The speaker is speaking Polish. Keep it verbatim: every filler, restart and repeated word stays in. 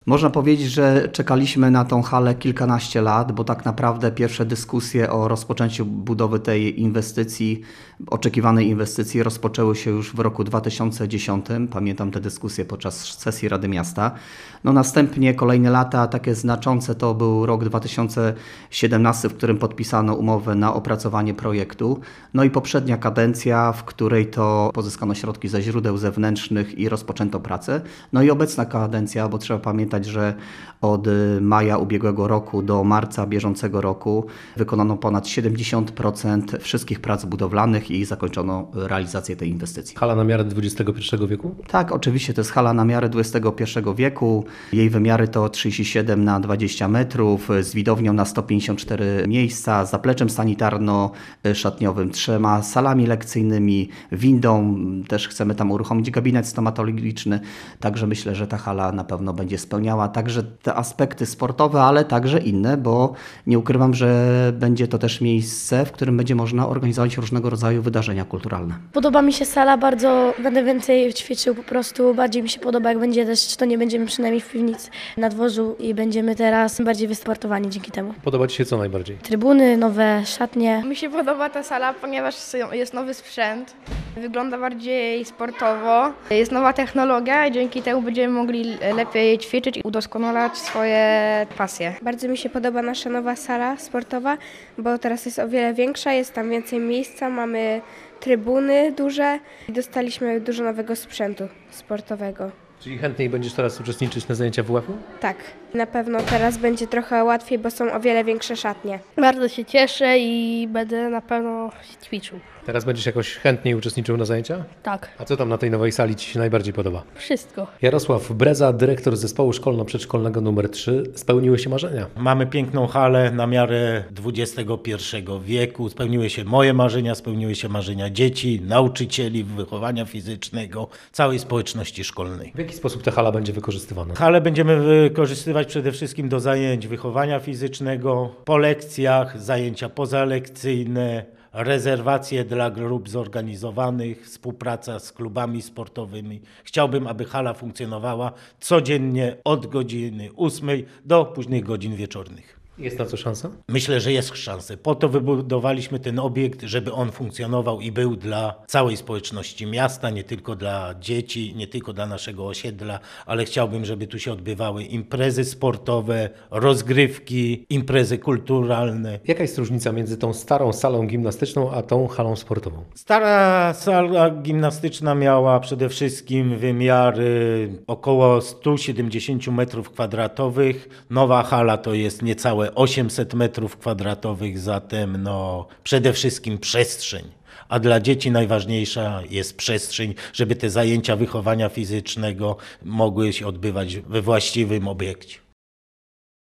Można powiedzieć, że czekaliśmy na tą halę kilkanaście lat, bo tak naprawdę pierwsze dyskusje o rozpoczęciu budowy tej inwestycji, oczekiwanej inwestycji rozpoczęły się już w roku dwa tysiące dziesiątym. Pamiętam te dyskusje podczas sesji Rady Miasta. No następnie kolejne lata, takie znaczące, to był rok dwa tysiące siedemnasty, w którym podpisano umowę na opracowanie projektu. No i poprzednia kadencja, w której to pozyskano środki ze źródeł zewnętrznych i rozpoczęto pracę. No i obecna kadencja, bo trzeba pamiętać, że od maja ubiegłego roku do marca bieżącego roku wykonano ponad siedemdziesiąt procent wszystkich prac budowlanych i zakończono realizację tej inwestycji. Hala na miarę dwudziestego pierwszego wieku? Tak, oczywiście to jest hala na miarę dwudziestego pierwszego wieku. Jej wymiary to trzydzieści siedem na dwadzieścia metrów, z widownią na sto pięćdziesiąt cztery miejsca, zapleczem sanitarno-szatniowym, trzema salami lekcyjnymi, windą. Też chcemy tam uruchomić gabinet stomatologiczny. Także myślę, że ta hala na pewno będzie spełniała także te aspekty sportowe, ale także inne, bo nie ukrywam, że będzie to też miejsce, w którym będzie można organizować różnego rodzaju wydarzenia kulturalne. Podoba mi się sala, bardzo będę więcej ćwiczył po prostu, bardziej mi się podoba, jak będzie deszcz, to nie będziemy przynajmniej w piwnicy na dworzu i będziemy teraz bardziej wysportowani dzięki temu. Podoba Ci się co najbardziej? Trybuny, nowe szatnie. Mi się podoba ta sala, ponieważ jest nowy sprzęt, wygląda bardziej sportowo, jest nowa technologia i dzięki temu będziemy mogli lepiej ćwiczyć i udoskonalać swoje pasje. Bardzo mi się podoba nasza nowa sala sportowa, bo teraz jest o wiele większa, jest tam więcej miejsca, mamy trybuny duże i dostaliśmy dużo nowego sprzętu sportowego. Czyli chętniej będziesz teraz uczestniczyć na zajęciach W WF-u? Tak, na pewno teraz będzie trochę łatwiej, bo są o wiele większe szatnie. Bardzo się cieszę i będę na pewno ćwiczył. Teraz będziesz jakoś chętniej uczestniczył na zajęciach? Tak, A co tam na tej nowej sali Ci się najbardziej podoba? wszystko. Jarosław Breza, dyrektor zespołu szkolno-przedszkolnego numer trzy. Spełniły się marzenia? Mamy piękną halę na miarę dwudziestego pierwszego wieku. Spełniły się moje marzenia, spełniły się marzenia dzieci, nauczycieli, wychowania fizycznego, całej społeczności szkolnej. W jaki sposób ta hala będzie wykorzystywana? Halę będziemy wykorzystywać przede wszystkim do zajęć wychowania fizycznego, po lekcjach, zajęcia pozalekcyjne, rezerwacje dla grup zorganizowanych, współpraca z klubami sportowymi. Chciałbym, aby hala funkcjonowała codziennie od godziny ósmej do późnych godzin wieczornych. Jest na co szansa? Myślę, że jest szansa. Po to wybudowaliśmy ten obiekt, żeby on funkcjonował i był dla całej społeczności miasta, nie tylko dla dzieci, nie tylko dla naszego osiedla, ale chciałbym, żeby tu się odbywały imprezy sportowe, rozgrywki, imprezy kulturalne. Jaka jest różnica między tą starą salą gimnastyczną a tą halą sportową? Stara sala gimnastyczna miała przede wszystkim wymiary około sto siedemdziesiąt metrów kwadratowych. Nowa hala to jest niecałe osiemset metrów kwadratowych, zatem no, przede wszystkim przestrzeń. A dla dzieci najważniejsza jest przestrzeń, żeby te zajęcia wychowania fizycznego mogły się odbywać we właściwym obiekcie.